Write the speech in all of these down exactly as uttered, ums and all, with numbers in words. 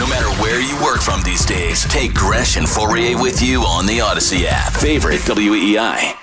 No matter where you work from these days, take Gresh and Fauria with you on the Odyssey app. Favorite W E I.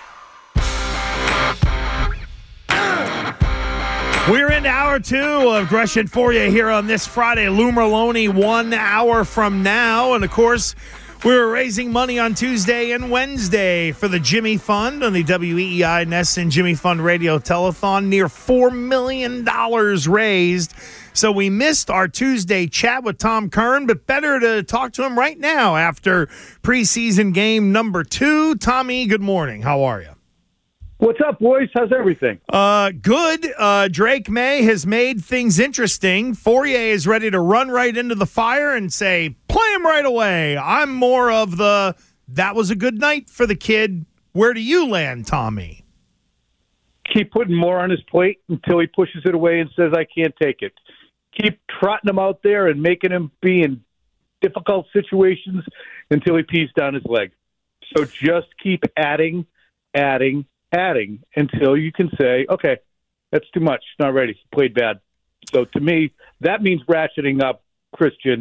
We're into hour two of Gresh and Fauria here on this Friday. Lou Merloni, one hour from now. And, of course, we were raising money on Tuesday and Wednesday for the Jimmy Fund on the W E I Nesson Jimmy Fund Radio Telethon. Near four million dollars raised. So we missed our Tuesday chat with Tom Curran, but better to talk to him right now after preseason game number two. Tommy, good morning. How are you? What's up, boys? How's everything? Uh, good. Uh, Drake May has made things interesting. Fauria is ready to run right into the fire and say, play him right away. I'm more of the, that was a good night for the kid. Where do you land, Tommy? Keep putting more on his plate until he pushes it away and says, I can't take it. Keep trotting him out there and making him be in difficult situations until he pees down his leg. So just keep adding, adding, adding until you can say, okay, that's too much. Not ready. Played bad. So to me, that means ratcheting up, Christian,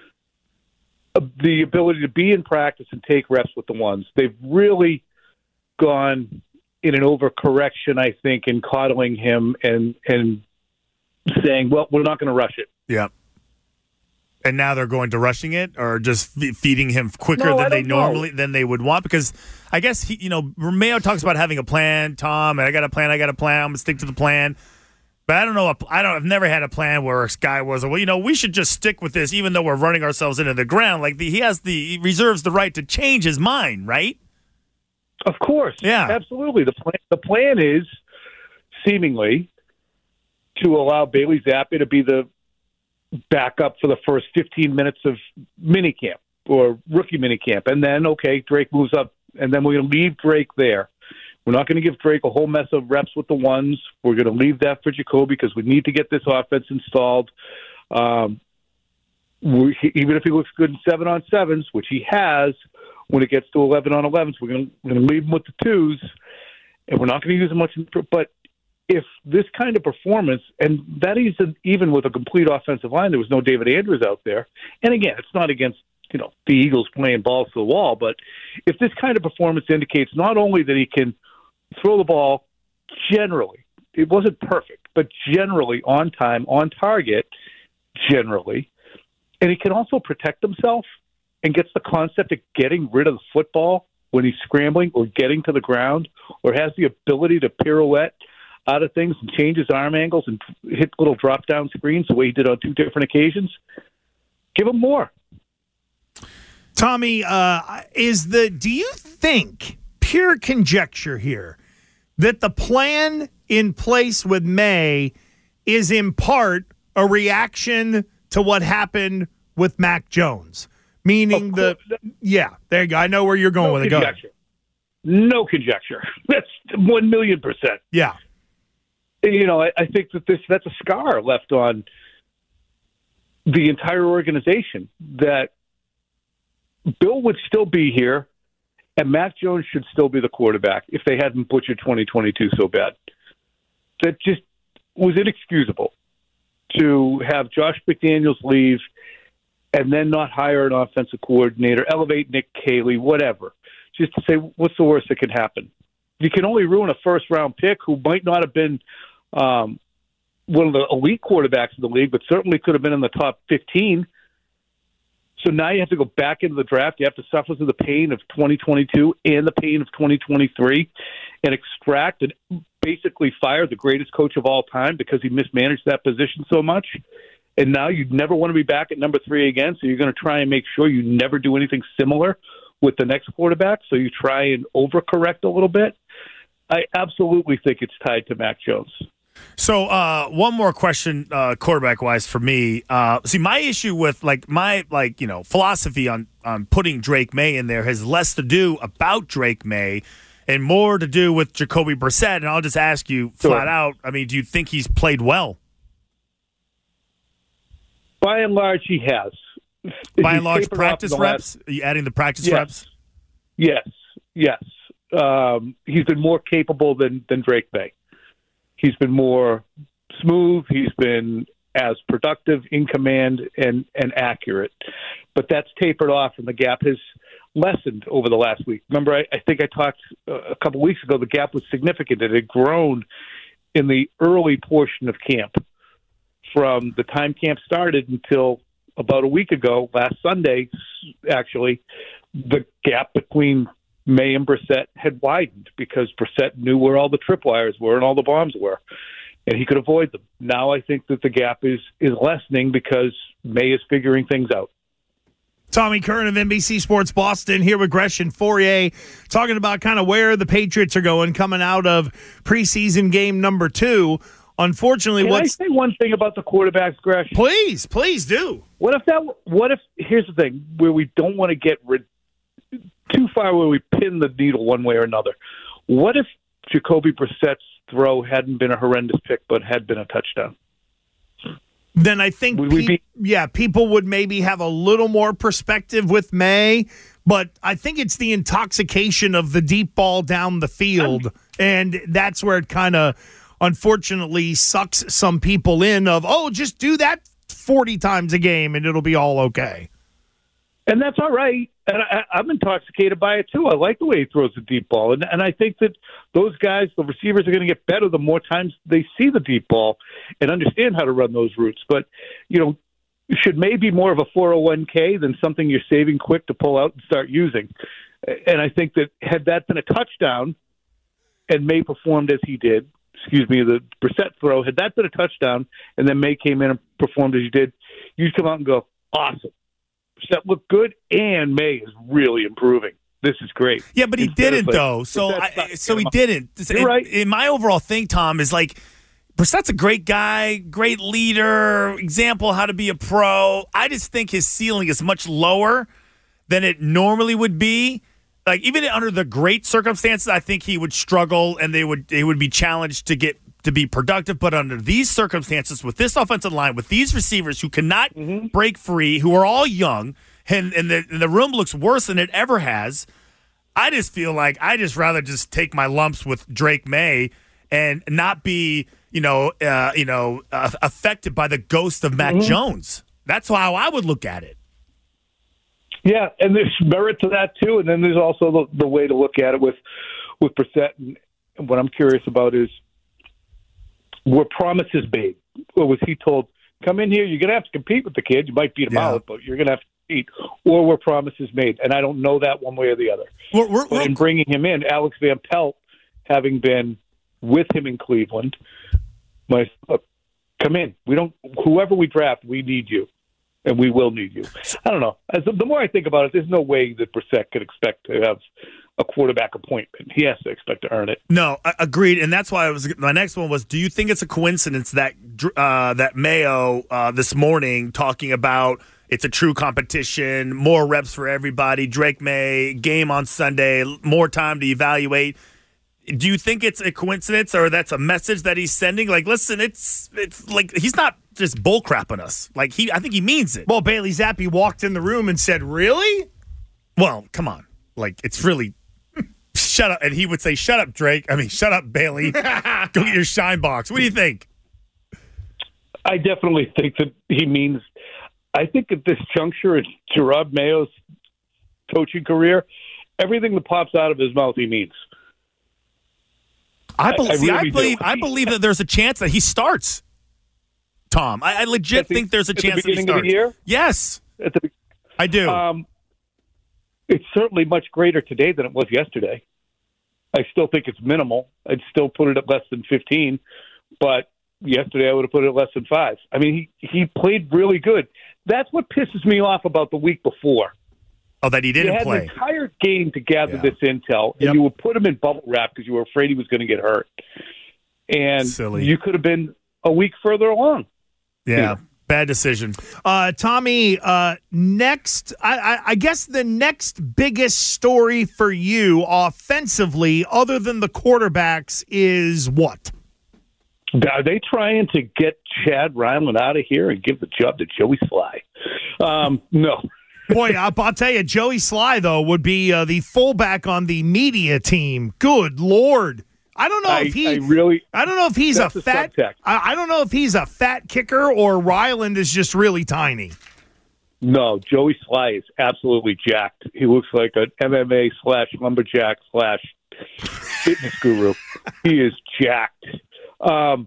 the ability to be in practice and take reps with the ones. They've really gone in an overcorrection, I think, in coddling him and and saying, well, we're not going to rush it. Yeah. And now they're going to rushing it, or just f- feeding him quicker no, than they know. normally than they would want? Because I guess he, you know, Mayo talks about having a plan. Tom, and I got a plan. I got a plan. I'm gonna stick to the plan. But I don't know. I don't. I've never had a plan where a guy was, well, you know, we should just stick with this, even though we're running ourselves into the ground. Like the, he has the he reserves the right to change his mind, right? Of course. Yeah. Absolutely. The plan. The plan is seemingly to allow Bailey Zappi to be the backup for the first fifteen minutes of minicamp or rookie minicamp. And then, okay, Drake moves up, and then we're going to leave Drake there. We're not going to give Drake a whole mess of reps with the ones. We're going to leave that for Jacoby because we need to get this offense installed. Um, we, even if he looks good in seven on sevens, which he has, when it gets to eleven on elevens, we're going to, we're going to leave him with the twos, and we're not going to use him much. But if this kind of performance, and that isn't even with a complete offensive line, there was no David Andrews out there. And again, it's not against, you know, the Eagles playing balls to the wall, but if this kind of performance indicates not only that he can throw the ball generally, it wasn't perfect, but generally on time, on target, generally, and he can also protect himself and gets the concept of getting rid of the football when he's scrambling or getting to the ground, or has the ability to pirouette out of things and change his arm angles and hit little drop-down screens the way he did on two different occasions, give him more. Tommy, uh, is the do you think, pure conjecture here, that the plan in place with May is in part a reaction to what happened with Mac Jones? Meaning the yeah, there you go. I know where you're going no with it. Conjecture. No conjecture. That's one million percent. Yeah. You know, I, I think that this that's a scar left on the entire organization, that Bill would still be here and Mac Jones should still be the quarterback if they hadn't butchered twenty twenty-two so bad. That just was inexcusable to have Josh McDaniels leave and then not hire an offensive coordinator, elevate Nick Caley, whatever, just to say, what's the worst that could happen? You can only ruin a first-round pick who might not have been um, one of the elite quarterbacks in the league, but certainly could have been in the top fifteen. So now you have to go back into the draft. You have to suffer through the pain of twenty twenty-two and the pain of twenty twenty-three and extract and basically fire the greatest coach of all time because he mismanaged that position so much. And now you never want to be back at number three again, so you're going to try and make sure you never do anything similar with the next quarterback, so you try and overcorrect a little bit. I absolutely think it's tied to Mac Jones. So uh, one more question, uh, quarterback-wise for me. Uh, see, my issue with like my like you know philosophy on on putting Drake May in there has less to do about Drake May and more to do with Jacoby Brissett. And I'll just ask you Sure. flat out. I mean, do you think he's played well? By and large, he has. By He's and large, tapered off practice in the reps. last- Are you adding the practice Yes. reps? Yes, yes. Um, he's been more capable than, than Drake May. He's been more smooth. He's been as productive, in command, and, and accurate. But that's tapered off, and the gap has lessened over the last week. Remember, I, I think I talked uh, a couple weeks ago, the gap was significant. It had grown in the early portion of camp. From the time camp started until about a week ago, last Sunday, actually, the gap between May and Brissett had widened because Brissett knew where all the tripwires were and all the bombs were, and he could avoid them. Now I think that the gap is, is lessening because May is figuring things out. Tommy Curran of N B C Sports Boston here with Gresh and Fauria, talking about kind of where the Patriots are going coming out of preseason game number two. Unfortunately, Can what's I say one thing about the quarterbacks, Gresh? Please, please do. What if that? What if? Here's the thing: where we don't want to get rid, too far, where we pin the needle one way or another. What if Jacoby Brissett's throw hadn't been a horrendous pick, but had been a touchdown? Then I think, Would we pe- be- yeah, people would maybe have a little more perspective with May, but I think it's the intoxication of the deep ball down the field, and that's where it kind of, unfortunately, sucks some people in of, oh, just do that forty times a game and it'll be all okay. And that's all right. And I, I'm intoxicated by it, too. I like the way he throws the deep ball. And, and I think that those guys, the receivers, are going to get better the more times they see the deep ball and understand how to run those routes. But, you know, should maybe more of a four oh one k than something you're saving quick to pull out and start using. And I think that had that been a touchdown and May performed as he did, excuse me, the Brissett throw, had that been a touchdown and then May came in and performed as he did, you'd come out and go, awesome. Brissett looked good, and May is really improving. This is great. Yeah, but he Instead didn't, like, though. So I, so he didn't. You're in, right. In my overall thing, Tom, is like, Brissett's a great guy, great leader, example how to be a pro. I just think his ceiling is much lower than it normally would be. Like, even under the great circumstances, I think he would struggle and they would they would be challenged to get to be productive. But under these circumstances, with this offensive line, with these receivers who cannot mm-hmm. break free, who are all young, and, and, the, and the room looks worse than it ever has, I just feel like I just rather just take my lumps with Drake May and not be, you know, uh, you know, uh, affected by the ghost of Mac mm-hmm. Jones. That's how I would look at it. Yeah, and there's merit to that too. And then there's also the, the way to look at it with with Brissett. And what I'm curious about is, were promises made? Or was he told, come in here, you're going to have to compete with the kid. You might beat him yeah. out, but you're going to have to compete. Or were promises made? And I don't know that one way or the other. We're, we're, but we're, in bringing him in, Alex Van Pelt, having been with him in Cleveland, my look, come in. We don't. Whoever we draft, we need you. And we will need you. I don't know. As the more I think about it, there's no way that Brissett could expect to have a quarterback appointment. He has to expect to earn it. No, I, agreed. And that's why I was. My next one was: do you think it's a coincidence that uh, that Mayo uh, this morning talking about it's a true competition, more reps for everybody, Drake May, game on Sunday, more time to evaluate? Do you think it's a coincidence, or that's a message that he's sending? Like, listen, it's it's like he's not just bullcrapping us. Like he, I think he means it. Well, Bailey Zappi walked in the room and said, "Really?" Well, come on. Like, it's really shut up. And he would say, "Shut up, Drake." I mean, shut up, Bailey. Go get your shine box. What do you think? I definitely think that he means. I think at this juncture in Gerard Mayo's coaching career, everything that pops out of his mouth, he means. I, be- I, I, see, really I believe. do. I believe that there's a chance that he starts. Tom, I, I legit the, think there's a at chance the that he beginning starts. of the year? Yes, At the, I do. um, it's certainly much greater today than it was yesterday. I still think it's minimal. I'd still put it at less than fifteen, but yesterday I would have put it at less than five. I mean, he he played really good. That's what pisses me off about the week before. Oh, that he didn't you had play. an entire game to gather Yeah. this intel, and Yep. you would put him in bubble wrap because you were afraid he was going to get hurt. And Silly. you could have been a week further along. Yeah, bad decision. Uh, Tommy, uh, next, I, I, I guess the next biggest story for you offensively, other than the quarterbacks, is what? Are they trying to get Chad Ryland out of here and give the job to Joey Sly? Um, no. Boy, I'll, I'll tell you, Joey Sly, though, would be uh, the fullback on the media team. Good Lord. I I don't know I, if he. I really. I don't know if he's a That's a fat. subtext. I, I don't know if he's a fat kicker or Ryland is just really tiny. No, Joey Sly is absolutely jacked. He looks like an M M A slash lumberjack slash fitness guru. He is jacked. Um,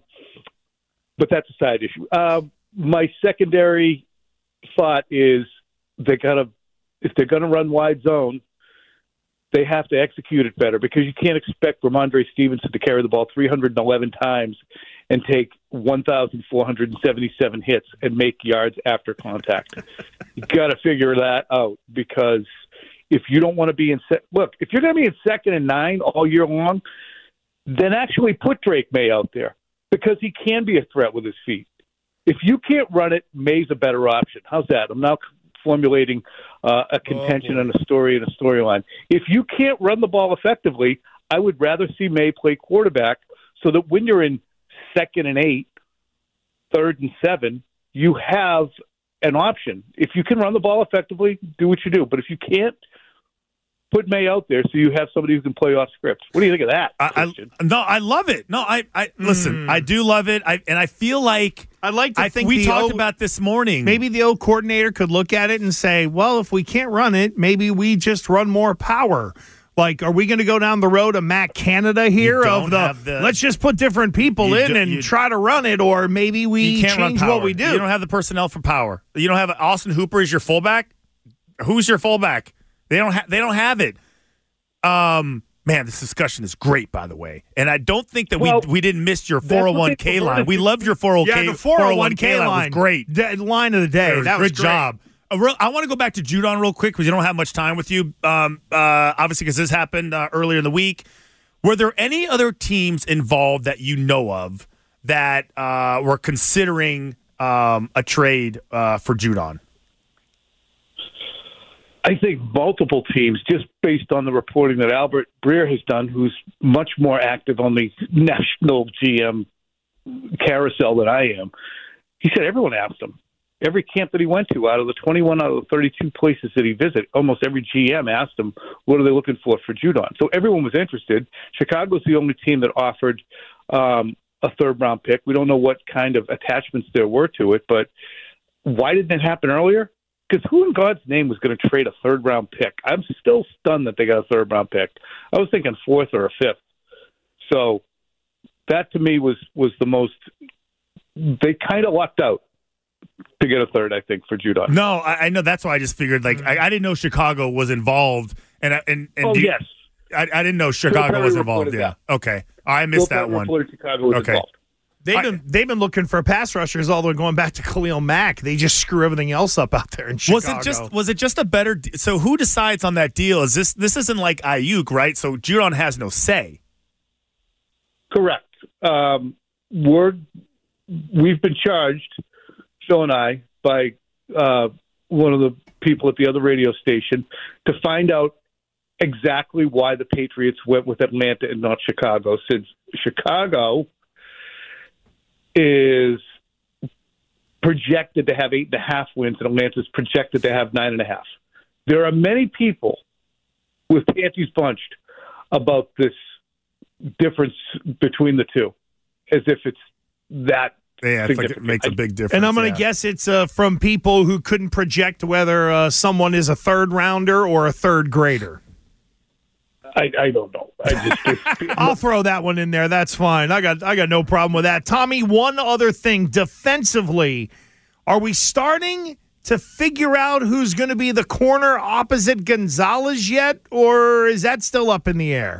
but that's a side issue. Um, my secondary thought is they gotta if they're gonna run wide zone, they have to execute it better because you can't expect Ramondre Stevenson to carry the ball three hundred eleven times and take one thousand four hundred seventy-seven hits and make yards after contact. You got to figure that out because if you don't want to be in se- look, if you're going to be in second and nine all year long, then actually put Drake May out there because he can be a threat with his feet. If you can't run it, May's a better option. How's that? I'm now formulating uh, a contention oh, and a story and a storyline. If you can't run the ball effectively, I would rather see May play quarterback so that when you're in second and eight, third and seven, you have an option. If you can run the ball effectively, do what you do. But if you can't, put May out there so you have somebody who can play off script. What do you think of that, I, Christian? I, no, I love it. No, I, I listen. Mm. I do love it. I and I feel like I'd like to I think we the talked O- about this morning. Maybe the old coordinator could look at it and say, well, if we can't run it, maybe we just run more power. Like, are we going to go down the road of Matt Canada here? don't Of the, have the- let's just put different people You in do- and you- try to run it, or maybe we you can't run change power. what we do. You don't have the personnel for power. You don't have Austin Hooper as your fullback. Who's your fullback? They don't have. They don't have it. Um, man, this discussion is great, by the way, and I don't think that Well, we we didn't miss your that's what four oh one k they line. We loved your four oh one k. yeah, the four oh one k line line was great. The line of the day. That That was was good great. job. Uh, real- I want to go back to Judon real quick because you don't have much time with you. Um, uh, obviously, because this happened uh, earlier in the week. Were there any other teams involved that you know of that uh, were considering um, a trade uh, for Judon? I think multiple teams, just based on the reporting that Albert Breer has done, who's much more active on the national G M carousel than I am. He said everyone asked him. Every camp that he went to, out of the twenty-one out of the thirty-two places that he visited, almost every G M asked him, what are they looking for for Judon? So everyone was interested. Chicago's the only team that offered um, a third-round pick. We don't know what kind of attachments there were to it, but why didn't it happen earlier? Because who in God's name was going to trade a third-round pick? I'm still stunned that they got a third-round pick. I was thinking fourth or a fifth. So that, to me, was, was the most – they kind of lucked out to get a third, I think, for Judon. No, I, I know. That's why I just figured, like, I, I didn't know Chicago was involved. And, I- and, and Oh, do you- yes. I, I didn't know Chicago Perry was involved. reported Yeah. Okay. I missed Bill that Perry one. reported Chicago was Okay. involved. They've I- been they've been looking for pass rushers all the way going back to Khalil Mack. They just screw everything else up out there in Chicago. Was it just was it just a better de- so who decides on that deal? Is this this isn't like Ayuk, right? So Judon has no say. Correct. Um, we're we've been charged, Phil and I, by uh, one of the people at the other radio station to find out exactly why the Patriots went with Atlanta and not Chicago, since Chicago is projected to have eight and a half wins and Atlanta's projected to have nine and a half. There are many people with panties bunched about this difference between the two, as if it's that Yeah, it's like it significant. makes a big difference. And I'm going to yeah. guess it's uh, from people who couldn't project whether uh, someone is a third rounder or a third grader. I, I don't know. I just, just I'll throw that one in there. That's fine. I got I got no problem with that. Tommy, one other thing defensively, are we starting to figure out who's going to be the corner opposite Gonzalez yet, or is that still up in the air?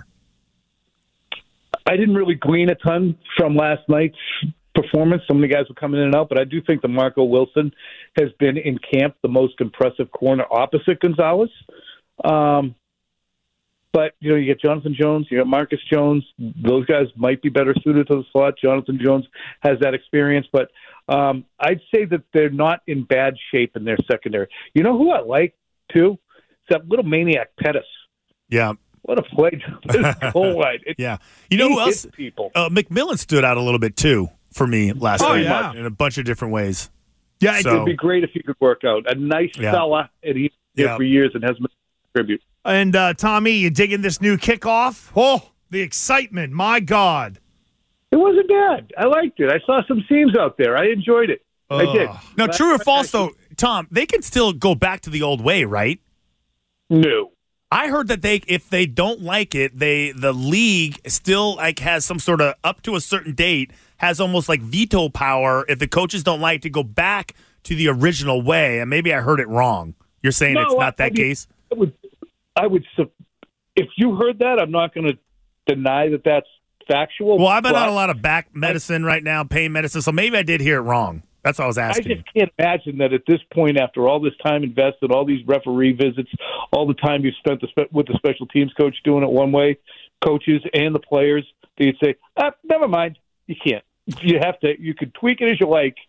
I didn't really glean a ton from last night's performance. Some of the guys were coming in and out, but I do think that Marco Wilson has been in camp the most impressive corner opposite Gonzalez. Um, but, you know, you get Jonathan Jones, you got Marcus Jones. Those guys might be better suited to the slot. Jonathan Jones has that experience, but um, I'd say that they're not in bad shape in their secondary. You know who I like, too? It's that little maniac Pettis. Yeah. What a play. This goal line. It, Yeah. You know he who else? hits people. Uh, McMillan stood out a little bit too for me last Oh, night yeah. in a bunch of different ways. Yeah, So- It'd be great if he could work out. A nice Yeah. fella, and he's here Yeah. for years and has contribute. And uh, Tommy, you digging this new kickoff? Oh, The excitement, my God. It wasn't bad. I liked it. I saw some seams out there. I enjoyed it. I did. Now, Last true or time false, I- though, Tom, they can still go back to the old way, right? No. I heard that they, if they don't like it, they the league still like has some sort of up to a certain date has almost like veto power if the coaches don't like to go back to the original way. And maybe I heard it wrong. You're saying No, it's not I- that I mean, case? I would, I would, sup- if you heard that, I'm not going to deny that that's factual. Well, I've been but on a lot of back medicine right now, pain medicine, so maybe I did hear it wrong. That's what I was I asking. just can't imagine that at this point, after all this time invested, all these referee visits, all the time you've spent the spe- with the special teams coach doing it one way, coaches and the players, that you'd say, ah, never mind. You can't. You have to. You could tweak it as you like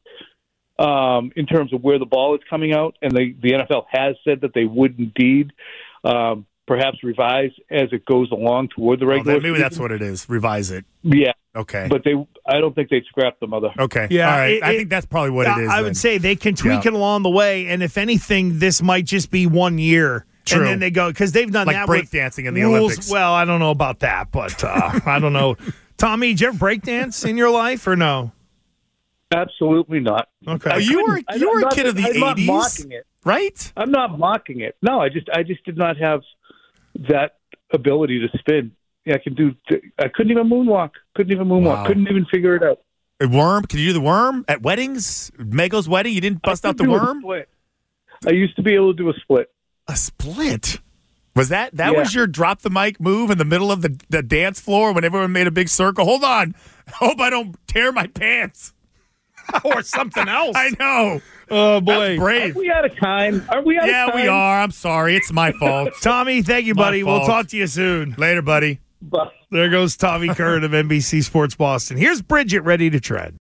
um, in terms of where the ball is coming out, and the the N F L has said that they would indeed um, perhaps revise as it goes along toward the Oh, regular. then maybe season. that's what it is. Revise it. Yeah, Okay. but they. I don't think they'd scrap the mother. okay. Yeah, All right. it- I it- think that's probably what it is. I then. would say they can tweak Yeah. it along the way, and if anything, this might just be one year. True. And then they go, because they've done Like that with breakdancing in the rules. Olympics. Well, I don't know about that, but uh, I don't know. Tommy, did you ever breakdance in your life or no? Absolutely not. Okay. Oh, you were I- you I'm were a not- kid of the I'm not eighties, mocking it. right? I'm not mocking it. No, I just I just did not have that ability to spin. Yeah, I can do. I couldn't even moonwalk. Couldn't even moonwalk. Wow. Couldn't even figure it out. A worm? Can you do the worm at weddings? Mego's wedding? You didn't bust I out the could do a worm? split. I used to be able to do a split. A split. Was that that Yeah. was your drop the mic move in the middle of the, the dance floor when everyone made a big circle? Hold on. Hope I don't tear my pants. Or something else. I know. Oh, That's boy. Are brave. we out of time? Are we out Yeah, of time? we are. I'm sorry. It's my fault. Tommy, thank you, My buddy. We'll fault. talk to you soon. Later, buddy. But There goes Tommy Curran of N B C Sports Boston. Here's Bridget ready to tread.